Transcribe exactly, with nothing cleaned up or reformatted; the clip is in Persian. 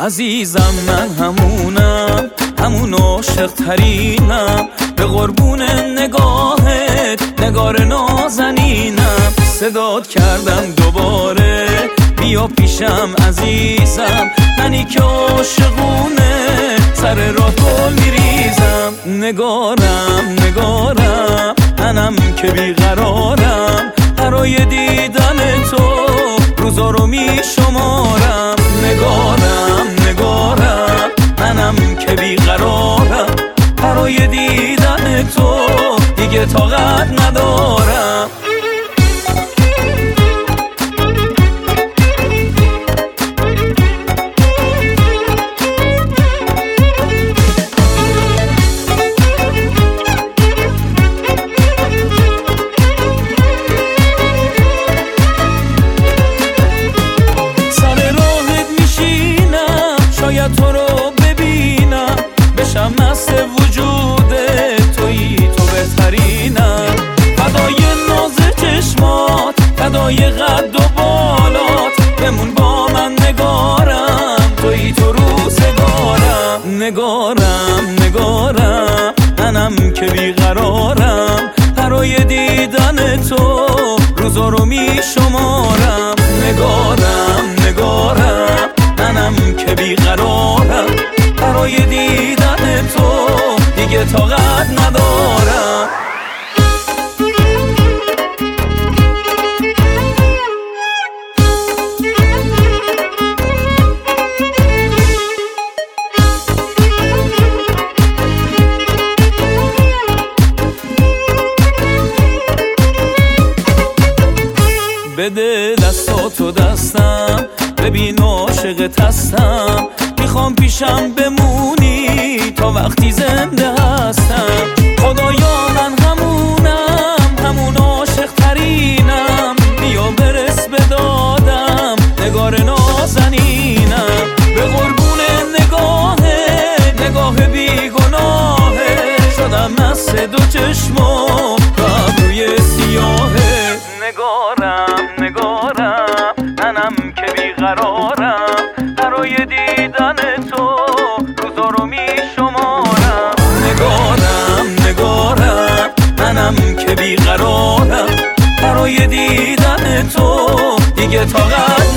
عزیزم من همونم، همون عاشق ترینم، به قربون نگاهت نگار نازنینم. صدات کردم دوباره بیا پیشم عزیزم، منی که عاشقونه سر راه گل میریزم. نگارم نگارم منم که بیقرارم، برای دیدن تو روزا رو میشمارم. نگارم نگارم منم که بیقرارم، برای دیدن تو دیگه طاقت ندارم. تو رو ببینم بشم مست وجود تویی، تو بهترینم. فدای ناز چشمات، فدای قد و بالات، بمون با من نگارم، تویی تو روزگارم. نگارم نگارم منم که بیقرارم، برای دیدن تو روزا رو میشمارم. نگارم نگارم منم که بیقرارم، برای دیدن تو دیگه طاقت ندارم. بده دستاتو دستم، ببین عاشقت هستم، میخوام پیشم بمونی تا وقتی زنده هستم. خدایا من همونم، همون عاشق ترینم، بیا برس به دادم نگار نازنینم. به قربون نگاهه نگاه بیگناهه، شدم مست دو چشمو روی سیاهه. نگارم نگارم منم که بیقرارم، برای دیدن تو روزا رو میشمارم. نگارم نگارم منم که بیقرارم، برای دیدن تو دیگه طاقت